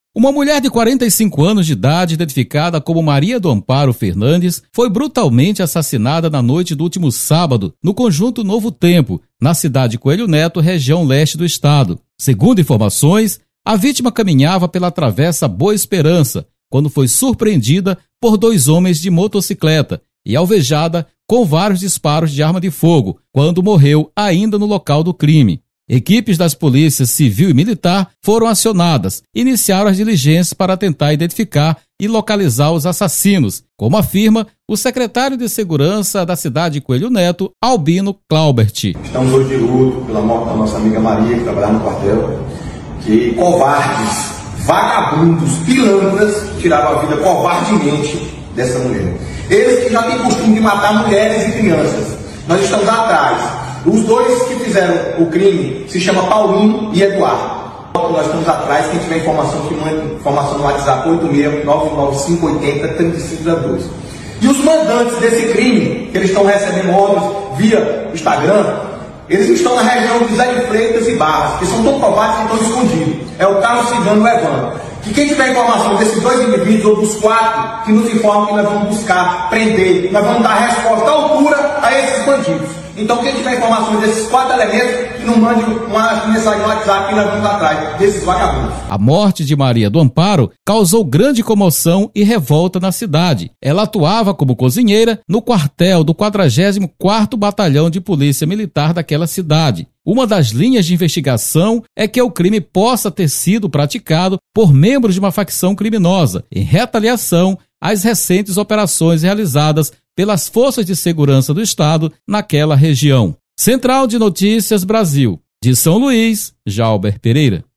Uma mulher de 45 anos de idade, identificada como Maria do Amparo Fernandes, foi brutalmente assassinada na noite do último sábado, no conjunto Novo Tempo, na cidade de Coelho Neto, região leste do estado. Segundo informações, a vítima caminhava pela travessa Boa Esperança, quando foi surpreendida por dois homens de motocicleta e alvejada com vários disparos de arma de fogo, quando morreu ainda no local do crime. Equipes das polícias civil e militar foram acionadas e iniciaram as diligências para tentar identificar e localizar os assassinos, como afirma o secretário de Segurança da cidade de Coelho Neto, Albino Claubert. Estamos hoje de luto pela morte da nossa amiga Maria, que trabalhava no quartel, que covardes, vagabundos, pilantras tiraram a vida covardemente dessa mulher. Eles que já têm costume de matar mulheres e crianças. Nós estamos atrás. Os dois que fizeram o crime se chamam Paulinho e Eduardo. Nós estamos atrás. Quem tiver informação, que manda informação no WhatsApp 86-99580-3502. E os mandantes desse crime, que eles estão recebendo ordens via Instagram, eles estão na região de Zé de Freitas e Barras, que são tão provados que estão escondidos. É o Carlos Cigano e o Evandro. Que quem tiver informação desses dois indivíduos ou dos quatro, que nos informem que nós vamos buscar, prender, nós vamos dar resposta à altura a esses bandidos. Então, quem tiver informações desses quatro elementos, que não mande uma mensagem no WhatsApp que nós vamos atrás desses vagabundos. A morte de Maria do Amparo causou grande comoção e revolta na cidade. Ela atuava como cozinheira no quartel do 44º Batalhão de Polícia Militar daquela cidade. Uma das linhas de investigação é que o crime possa ter sido praticado por membros de uma facção criminosa, em retaliação às recentes operações realizadas pelas Forças de Segurança do Estado naquela região. Central de Notícias Brasil. De São Luís, Jalber Pereira.